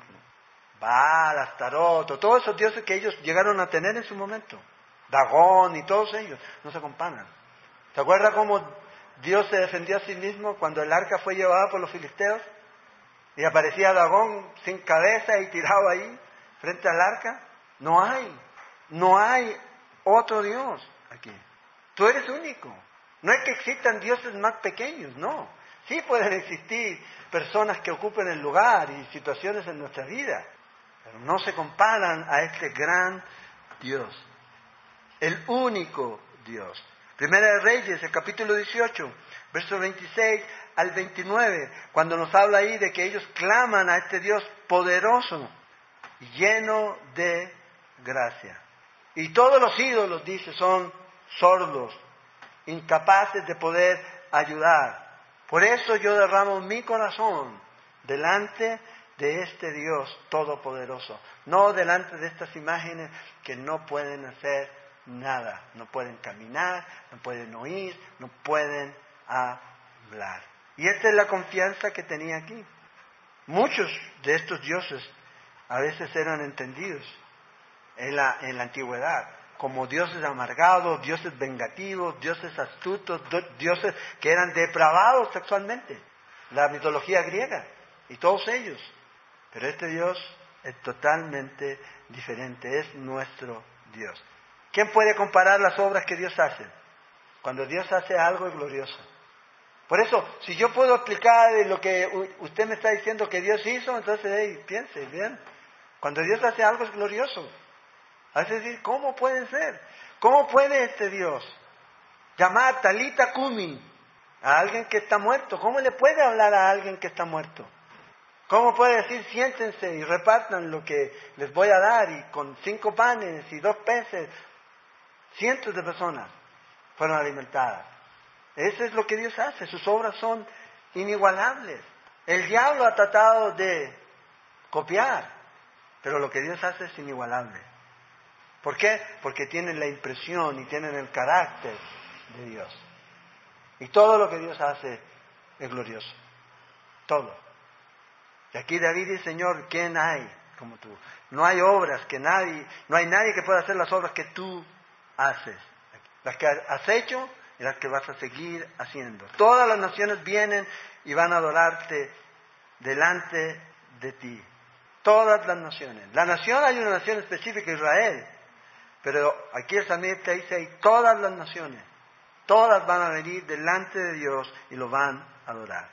Baal, Astaroth, todos esos dioses que ellos llegaron a tener en su momento. Dagón y todos ellos no se comparan. ¿Te acuerdas cómo Dios se defendió a sí mismo cuando el arca fue llevada por los filisteos? Y aparecía Dagón sin cabeza y tirado ahí frente al arca. No hay otro Dios aquí. Tú eres único. No es que existan dioses más pequeños, no. Sí pueden existir personas que ocupen el lugar y situaciones en nuestra vida, pero no se comparan a este gran Dios. El único Dios. Primera de Reyes, el capítulo 18, versos 26 al 29, cuando nos habla ahí de que ellos claman a este Dios poderoso, lleno de gracia. Y todos los ídolos, dice, son sordos, incapaces de poder ayudar. Por eso yo derramo mi corazón delante de este Dios todopoderoso, no delante de estas imágenes que no pueden hacer nada, no pueden caminar, no pueden oír, no pueden hablar. Y esta es la confianza que tenía aquí. Muchos de estos dioses a veces eran entendidos en la antigüedad como dioses amargados, dioses vengativos, dioses astutos, dioses que eran depravados sexualmente. La mitología griega y todos ellos. Pero este Dios es totalmente diferente, es nuestro Dios. ¿Quién puede comparar las obras que Dios hace? Cuando Dios hace algo es glorioso. Por eso, si yo puedo explicar lo que usted me está diciendo que Dios hizo, entonces piense bien. Cuando Dios hace algo es glorioso. A veces decir, ¿cómo puede ser? ¿Cómo puede este Dios llamar Talita Kumi a alguien que está muerto? ¿Cómo le puede hablar a alguien que está muerto? ¿Cómo puede decir, siéntense y repartan lo que les voy a dar? Y con 5 panes y 2 peces, cientos de personas fueron alimentadas. Eso es lo que Dios hace. Sus obras son inigualables. El diablo ha tratado de copiar, pero lo que Dios hace es inigualable. ¿Por qué? Porque tienen la impresión y tienen el carácter de Dios. Y todo lo que Dios hace es glorioso. todo. Y aquí David dice, Señor, ¿quién hay como tú? No hay obras no hay nadie que pueda hacer las obras que tú haces. Las que has hecho y las que vas a seguir haciendo. Todas las naciones vienen y van a adorarte delante de ti. Todas las naciones. La nación, hay una nación específica, Israel. Pero aquí el salmista dice, hay todas las naciones. Todas van a venir delante de Dios y lo van a adorar.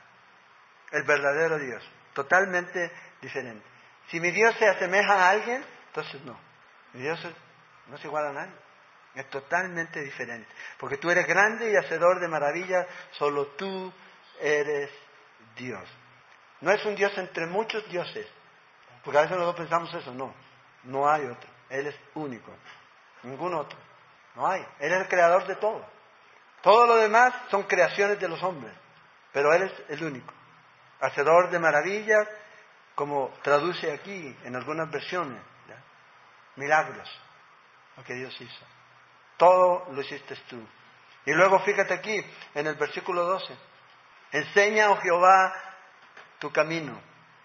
El verdadero Dios. Totalmente diferente. Si mi Dios se asemeja a alguien, entonces no. Mi Dios no es igual a nadie. Es totalmente diferente. Porque tú eres grande y hacedor de maravillas, solo tú eres Dios. No es un Dios entre muchos dioses. Porque a veces nosotros pensamos eso. No hay otro. Él es único. Ningún otro. No hay. Él es el creador de todo. Todo lo demás son creaciones de los hombres. Pero Él es el único. Hacedor de maravillas, como traduce aquí en algunas versiones. ¿Ya? Milagros. Lo que Dios hizo. Todo lo hiciste tú. Y luego fíjate aquí, en el versículo 12. Enseña, oh Jehová, tu camino.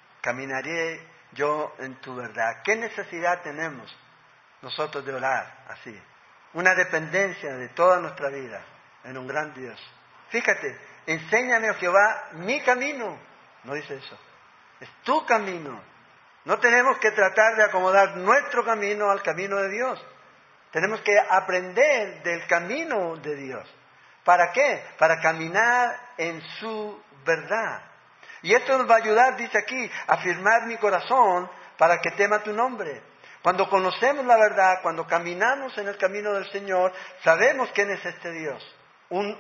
Caminaré yo en tu verdad. ¿Qué necesidad tenemos nosotros de orar así? Una dependencia de toda nuestra vida en un gran Dios. Fíjate, enséñame, oh Jehová, mi camino. No dice eso. Es tu camino. No tenemos que tratar de acomodar nuestro camino al camino de Dios. Tenemos que aprender del camino de Dios. ¿Para qué? Para caminar en su verdad. Y esto nos va a ayudar, dice aquí, a afirmar mi corazón para que tema tu nombre. Cuando conocemos la verdad, cuando caminamos en el camino del Señor, sabemos quién es este Dios. Un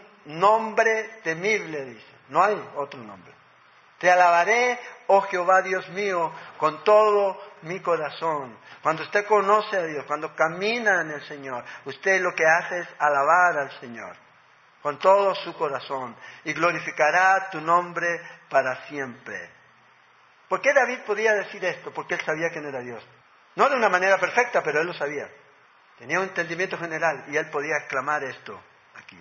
nombre temible, dice. No hay otro nombre. Te alabaré, oh Jehová Dios mío, con todo mi corazón. Cuando usted conoce a Dios, cuando camina en el Señor, usted lo que hace es alabar al Señor con todo su corazón y glorificará tu nombre para siempre. ¿Por qué David podía decir esto? Porque él sabía quién era Dios. No de una manera perfecta, pero él lo sabía. Tenía un entendimiento general y él podía exclamar esto aquí.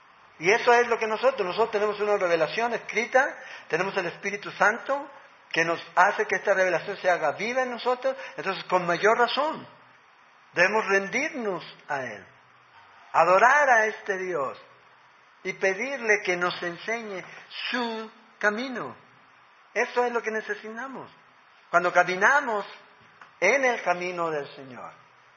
Y eso es lo que nosotros tenemos una revelación escrita, tenemos el Espíritu Santo que nos hace que esta revelación se haga viva en nosotros, entonces con mayor razón debemos rendirnos a Él, adorar a este Dios y pedirle que nos enseñe su camino. Eso es lo que necesitamos. Cuando caminamos en el camino del Señor,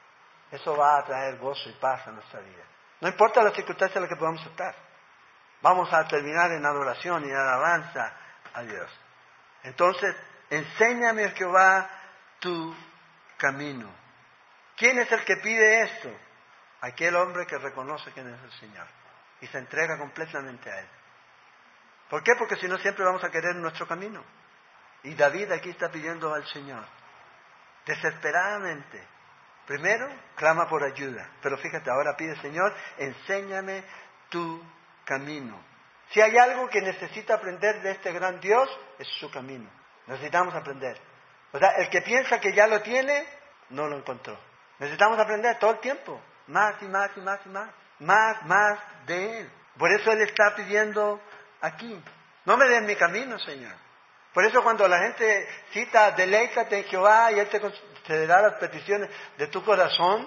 eso va a traer gozo y paz a nuestra vida. No importa las circunstancias en las que podamos estar. Vamos a terminar en adoración y en alabanza a Dios. Entonces, enséñame, Jehová, tu camino. ¿Quién es el que pide esto? Aquel hombre que reconoce quién es el Señor y se entrega completamente a Él. ¿Por qué? Porque si no siempre vamos a querer nuestro camino. Y David aquí está pidiendo al Señor, desesperadamente. Primero, clama por ayuda. Pero fíjate, ahora pide, Señor, enséñame tu camino. Si hay algo que necesita aprender de este gran Dios, es su camino. Necesitamos aprender. O sea, el que piensa que ya lo tiene, no lo encontró. Necesitamos aprender todo el tiempo. Más y más y más y más. Más de Él. Por eso Él está pidiendo aquí. No me den mi camino, Señor. Por eso cuando la gente cita, deleítate en Jehová y Él te concederá las peticiones de tu corazón.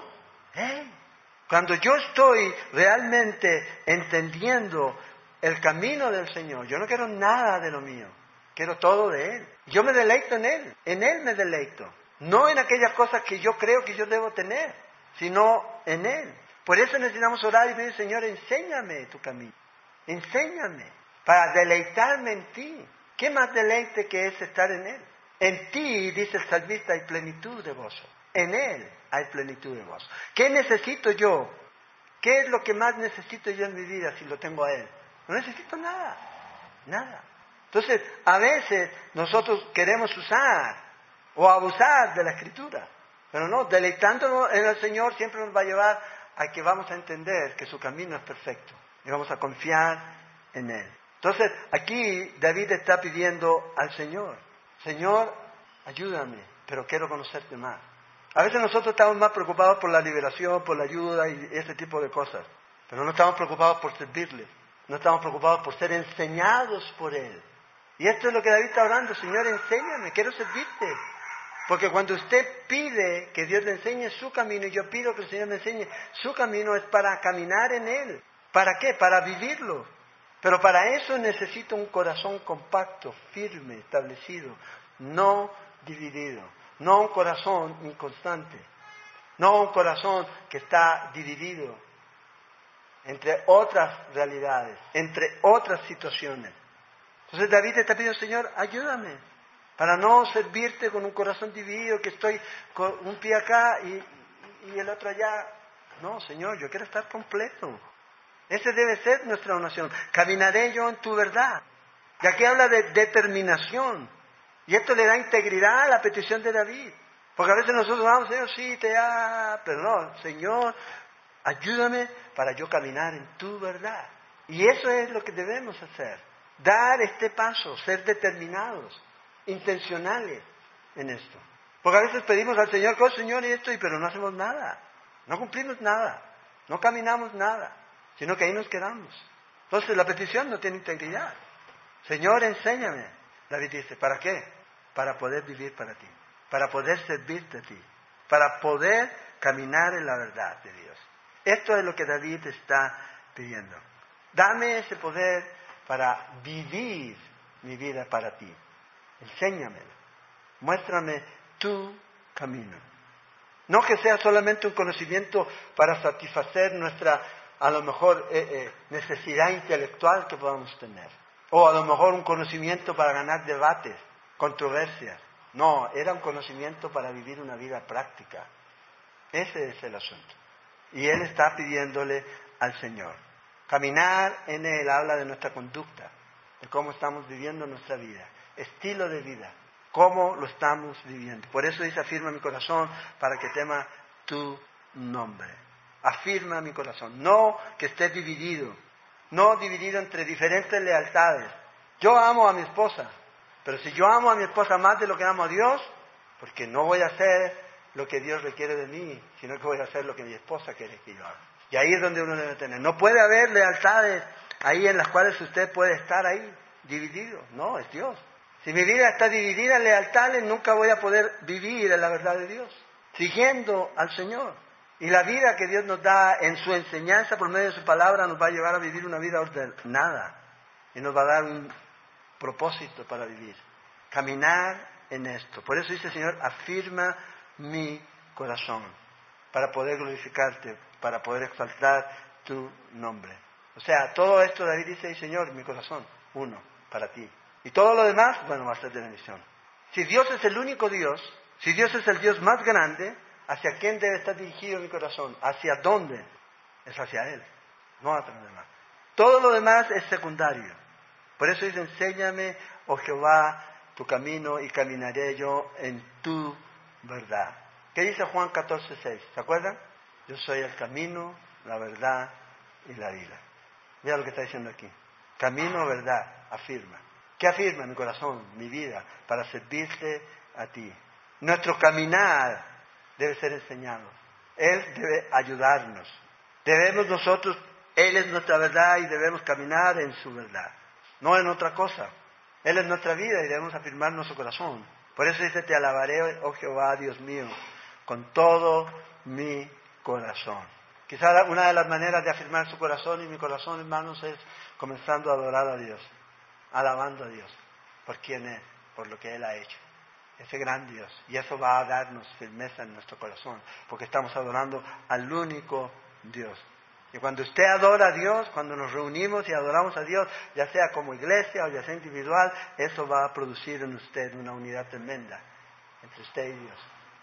Cuando yo estoy realmente entendiendo el camino del Señor, yo no quiero nada de lo mío, quiero todo de Él. Yo me deleito en Él me deleito. No en aquellas cosas que yo creo que yo debo tener, sino en Él. Por eso necesitamos orar y pedir, Señor, enséñame tu camino. Enséñame para deleitarme en ti. ¿Qué más deleite que es estar en Él? En ti, dice el salmista, hay plenitud de gozo. En Él hay plenitud de gozo. ¿Qué necesito yo? ¿Qué es lo que más necesito yo en mi vida si lo tengo a Él? No necesito nada. Nada. Entonces, a veces nosotros queremos usar o abusar de la Escritura. Pero no, deleitándonos en el Señor siempre nos va a llevar a que vamos a entender que su camino es perfecto. Y vamos a confiar en Él. Entonces, aquí David está pidiendo al Señor, Señor, ayúdame, pero quiero conocerte más. A veces nosotros estamos más preocupados por la liberación, por la ayuda y ese tipo de cosas. Pero no estamos preocupados por servirle. No estamos preocupados por ser enseñados por Él. Y esto es lo que David está orando: Señor, enséñame, quiero servirte. Porque cuando usted pide que Dios le enseñe su camino, y yo pido que el Señor me enseñe su camino, es para caminar en Él. ¿Para qué? Para vivirlo. Pero para eso necesito un corazón compacto, firme, establecido, no dividido. No un corazón inconstante. No un corazón que está dividido entre otras realidades, entre otras situaciones. Entonces David está pidiendo: Señor, ayúdame para no servirte con un corazón dividido, que estoy con un pie acá y el otro allá. No, Señor, yo quiero estar completo. Ese debe ser nuestra oración. Caminaré yo en tu verdad. Y aquí habla de determinación. Y esto le da integridad a la petición de David. Porque a veces nosotros vamos: Señor, sí, pero no, Señor, ayúdame para yo caminar en tu verdad. Y eso es lo que debemos hacer. Dar este paso, ser determinados, intencionales en esto. Porque a veces pedimos al Señor cosas: Señor, y esto, pero no hacemos nada. No cumplimos nada. No caminamos nada. Sino que ahí nos quedamos. Entonces la petición no tiene integridad. Señor, enséñame. David dice: ¿para qué? Para poder vivir para ti. Para poder servirte a ti. Para poder caminar en la verdad de Dios. Esto es lo que David está pidiendo. Dame ese poder para vivir mi vida para ti. Enséñamelo. Muéstrame tu camino. No que sea solamente un conocimiento para satisfacer nuestra, a lo mejor, necesidad intelectual que podamos tener. O a lo mejor un conocimiento para ganar debates, controversias. No, era un conocimiento para vivir una vida práctica. Ese es el asunto. Y él está pidiéndole al Señor. Caminar en Él habla de nuestra conducta, de cómo estamos viviendo nuestra vida, estilo de vida, cómo lo estamos viviendo. Por eso dice: afirma mi corazón para que tema tu nombre. Afirma mi corazón, no que esté dividido, no dividido entre diferentes lealtades. Yo amo a mi esposa, pero si yo amo a mi esposa más de lo que amo a Dios, porque no voy a hacer lo que Dios requiere de mí, sino que voy a hacer lo que mi esposa quiere que yo haga. Y ahí es donde uno debe tener. No puede haber lealtades ahí en las cuales usted puede estar ahí dividido. No, es Dios. Si mi vida está dividida en lealtades, nunca voy a poder vivir en la verdad de Dios, siguiendo al Señor. Y la vida que Dios nos da en su enseñanza por medio de su palabra nos va a llevar a vivir una vida ordenada. Y nos va a dar un propósito para vivir. Caminar en esto. Por eso dice el Señor: afirma mi corazón, para poder glorificarte, para poder exaltar tu nombre. O sea, todo esto David dice: Señor, mi corazón, uno, para ti. Y todo lo demás, bueno, va a ser de bendición. Si Dios es el único Dios, si Dios es el Dios más grande, ¿hacia quién debe estar dirigido mi corazón? ¿Hacia dónde? Es hacia Él, no hacia los demás. Todo lo demás es secundario. Por eso dice: enséñame, oh Jehová, tu camino, y caminaré yo en tu verdad. ¿Qué dice Juan 14:6? ¿Se acuerdan? Yo soy el camino, la verdad y la vida. Mira lo que está diciendo aquí. Camino, verdad, afirma. ¿Qué afirma? Mi corazón, mi vida, para servirte a ti. Nuestro caminar debe ser enseñado. Él debe ayudarnos. Debemos nosotros, Él es nuestra verdad y debemos caminar en su verdad. No en otra cosa. Él es nuestra vida y debemos afirmar nuestro corazón. Por eso dice: te alabaré, oh Jehová, Dios mío, con todo mi corazón. Quizá una de las maneras de afirmar su corazón y mi corazón, hermanos, es comenzando a adorar a Dios, alabando a Dios por quién es, por lo que Él ha hecho. Ese gran Dios. Y eso va a darnos firmeza en nuestro corazón, porque estamos adorando al único Dios. Y cuando usted adora a Dios, cuando nos reunimos y adoramos a Dios, ya sea como iglesia o ya sea individual, eso va a producir en usted una unidad tremenda entre usted y Dios,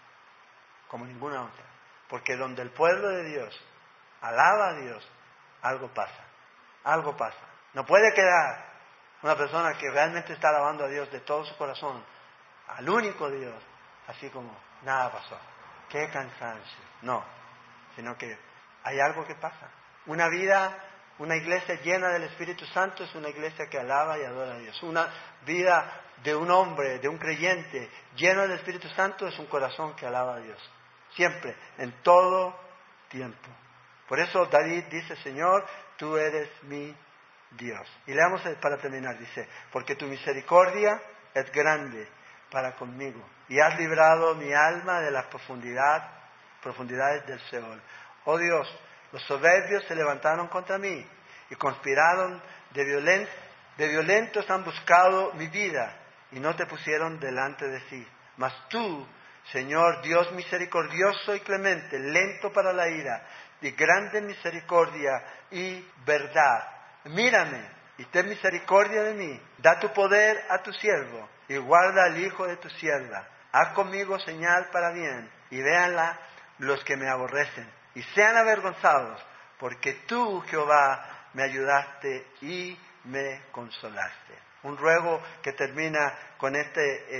como ninguna otra. Porque donde el pueblo de Dios alaba a Dios, algo pasa, algo pasa. No puede quedar una persona que realmente está alabando a Dios de todo su corazón, al único Dios, así como nada pasó. ¡Qué cansancio! No, sino que hay algo que pasa. Una vida, una iglesia llena del Espíritu Santo es una iglesia que alaba y adora a Dios. Una vida de un hombre, de un creyente lleno del Espíritu Santo es un corazón que alaba a Dios. Siempre, en todo tiempo. Por eso David dice: Señor, tú eres mi Dios. Y leamos para terminar, dice, porque tu misericordia es grande para conmigo, y has librado mi alma de las profundidades del Seol. Oh Dios, los soberbios se levantaron contra mí, y conspiraron de violentos han buscado mi vida, y no te pusieron delante de sí. Mas tú, Señor Dios misericordioso y clemente, lento para la ira, de grande misericordia y verdad, mírame y ten misericordia de mí. Da tu poder a tu siervo y guarda al hijo de tu sierva. Haz conmigo señal para bien y véanla los que me aborrecen y sean avergonzados, porque tú, Jehová, me ayudaste y me consolaste. Un ruego que termina con esta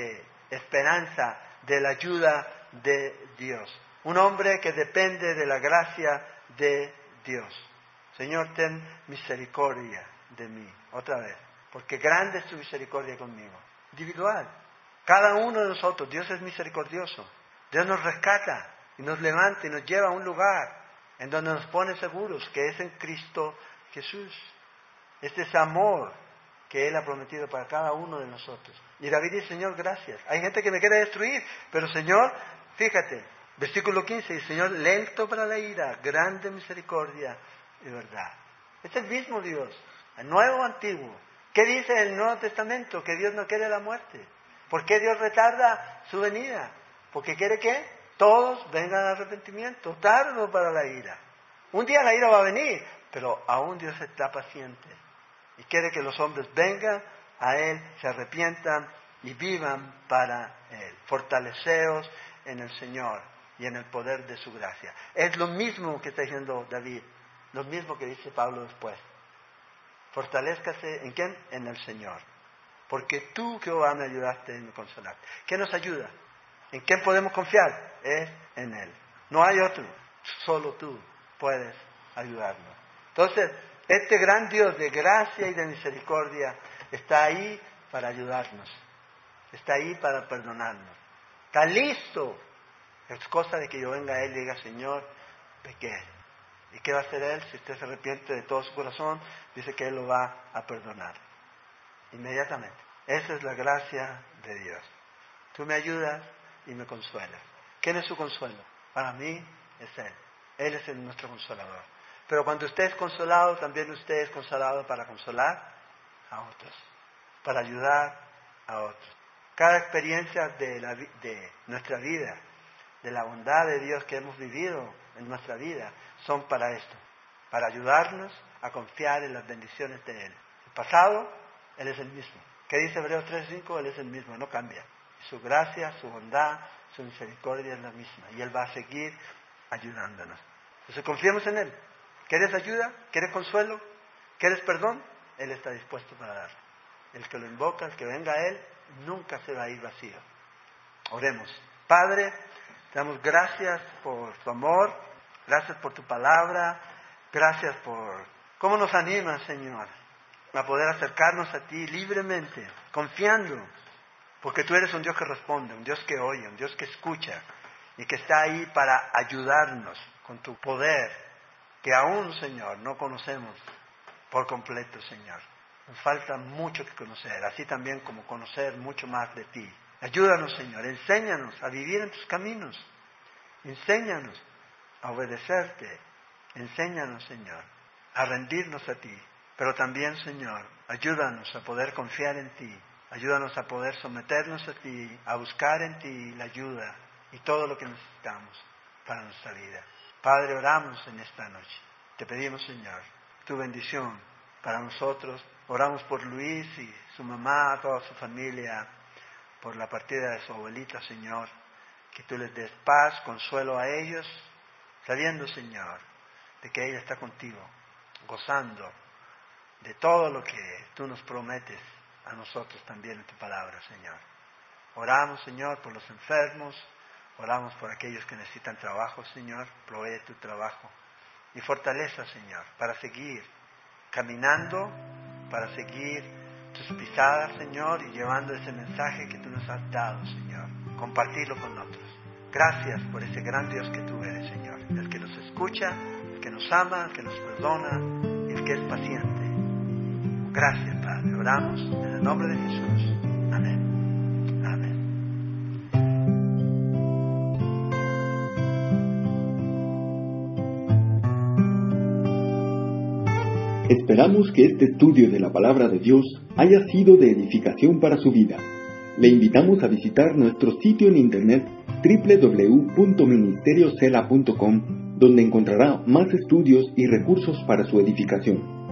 esperanza de la ayuda de Dios. Un hombre que depende de la gracia de Dios. Señor, ten misericordia de mí, otra vez, porque grande es tu misericordia conmigo. Individual. Cada uno de nosotros, Dios es misericordioso. Dios nos rescata y nos levanta y nos lleva a un lugar en donde nos pone seguros, que es en Cristo Jesús. Este es amor que Él ha prometido para cada uno de nosotros. Y David dice, Señor, gracias. Hay gente que me quiere destruir, pero Señor, fíjate, versículo 15, dice, Señor, lento para la ira, grande misericordia y verdad. Es el mismo Dios, el nuevo o antiguo. ¿Qué dice el Nuevo Testamento? Que Dios no quiere la muerte. ¿Por qué Dios retarda su venida? Porque quiere que todos vengan al arrepentimiento, tardo para la ira. Un día la ira va a venir, pero aún Dios está paciente y quiere que los hombres vengan a Él, se arrepientan y vivan para Él. Fortaleceos en el Señor y en el poder de su gracia. Es lo mismo que está diciendo David, lo mismo que dice Pablo después. Fortalézcase, ¿en quién? En el Señor. Porque tú, Jehová, me ayudaste y me consolaste. ¿Qué nos ayuda? ¿En quién podemos confiar? Es en Él. No hay otro. Solo tú puedes ayudarnos. Entonces, este gran Dios de gracia y de misericordia está ahí para ayudarnos. Está ahí para perdonarnos. Está listo. Es cosa de que yo venga a Él y diga, Señor, pequé. ¿Y qué va a hacer Él? Si usted se arrepiente de todo su corazón, dice que Él lo va a perdonar. Inmediatamente. Esa es la gracia de Dios. Tú me ayudas y me consuelas. ¿Quién es su consuelo? Para mí es Él. Él es nuestro consolador. Pero cuando usted es consolado, también usted es consolado para consolar a otros. Para ayudar a otros. Cada experiencia de nuestra vida, de la bondad de Dios que hemos vivido en nuestra vida, son para esto. Para ayudarnos a confiar en las bendiciones de Él. El pasado, Él es el mismo. ¿Qué dice Hebreos 3:5? Él es el mismo, no cambia. Su gracia, su bondad, su misericordia es la misma. Y Él va a seguir ayudándonos. Entonces confiemos en Él. ¿Quieres ayuda? ¿Quieres consuelo? ¿Quieres perdón? Él está dispuesto para darlo. El que lo invoca, el que venga a Él, nunca se va a ir vacío. Oremos. Padre, te damos gracias por tu amor, gracias por tu palabra, gracias por cómo nos animas, Señor, a poder acercarnos a ti libremente, confiando, porque tú eres un Dios que responde, un Dios que oye, un Dios que escucha y que está ahí para ayudarnos con tu poder, que aún, Señor, no conocemos por completo, Señor. Nos falta mucho que conocer, así también como conocer mucho más de ti. Ayúdanos, Señor, enséñanos a vivir en tus caminos, enséñanos a obedecerte, enséñanos, Señor, a rendirnos a ti, pero también, Señor, ayúdanos a poder confiar en ti, ayúdanos a poder someternos a ti, a buscar en ti la ayuda y todo lo que necesitamos para nuestra vida. Padre, oramos en esta noche. Te pedimos, Señor, tu bendición para nosotros. Oramos por Luis y su mamá, toda su familia, por la partida de su abuelita, Señor. Que tú les des paz, consuelo a ellos, sabiendo, Señor, de que ella está contigo, gozando de todo lo que tú nos prometes a nosotros también en tu palabra, Señor. Oramos, Señor, por los enfermos. Oramos por aquellos que necesitan trabajo, Señor. Provee tu trabajo. Y fortaleza, Señor, para seguir caminando, para seguir tus pisadas, Señor, y llevando ese mensaje que tú nos has dado, Señor. Compartirlo con otros. Gracias por ese gran Dios que tú eres, Señor. El que nos escucha, el que nos ama, el que nos perdona, el que es paciente. Gracias, Padre. Oramos en el nombre de Jesús. Amén. Amén. Esperamos que este estudio de la Palabra de Dios haya sido de edificación para su vida. Le invitamos a visitar nuestro sitio en internet www.ministeriocela.com, donde encontrará más estudios y recursos para su edificación.